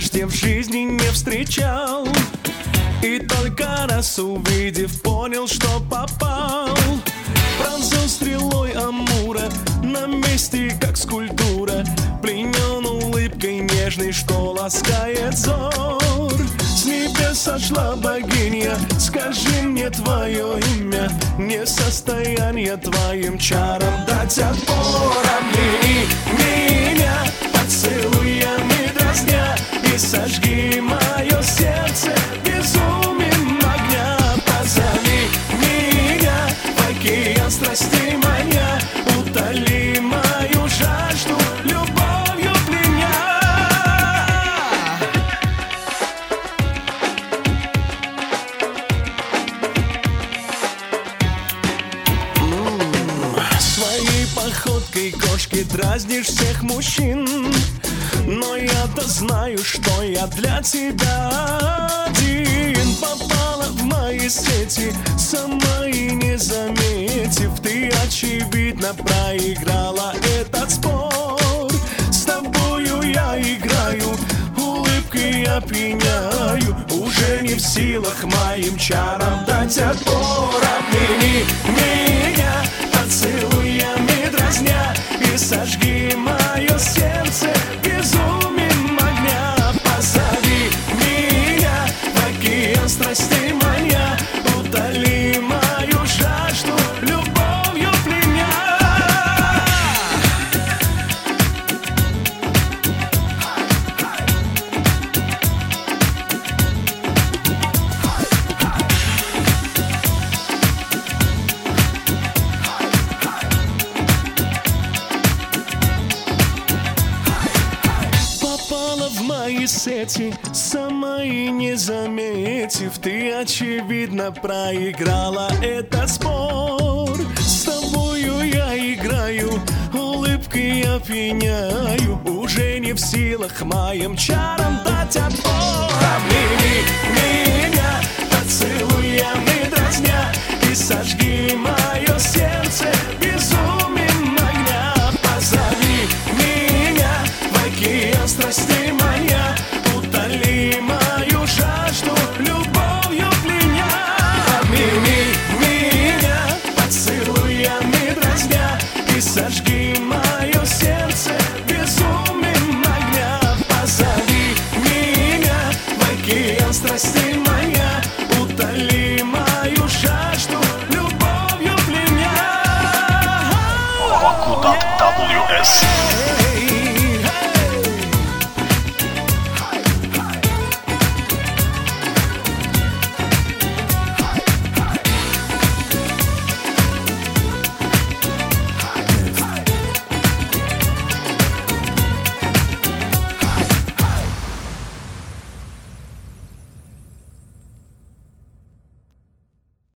прежде в жизни не встречал. И только раз увидев, понял, что попал. Пронзил стрелой Амура на месте, как скульптура, пленен улыбкой нежной, что ласкает взор. С небес сошла богиня, скажи мне твое имя, не состояние твоим чарам дать отпор. Обними меня поцелуями дразня и сожги мое сердце безумием огня. Позови меня в океан страстей маня, утоли мою жажду любовью пленя. Своей походкой кошки дразнишь всех мужчин, но я-то знаю, что я для тебя один. Попала в мои сети, сама и не заметив, ты очевидно проиграла этот спор. С тобою я играю, улыбкой опьяняю, уже не в силах моим чарам дать отпор. Обними меня поцелуями дразня и сожги мое сердце безумием огня. Позови меня в океан страстей маня, утоли мою жажду любовью пленя. Мои сети, сама и не заметив, ты очевидно проиграла этот спор. С тобою я играю, улыбкой опьяняю, уже не в силах моим чарам дать отпор. Обними меня поцелуями дразня и сожги мое сердце безумием огня. Позови меня в океан страстей маня, утоли мою жажду любовью пленя. Обними меня поцелуями дразня и сожги мое сердце безумием огня. Позови меня в океан страстей маня,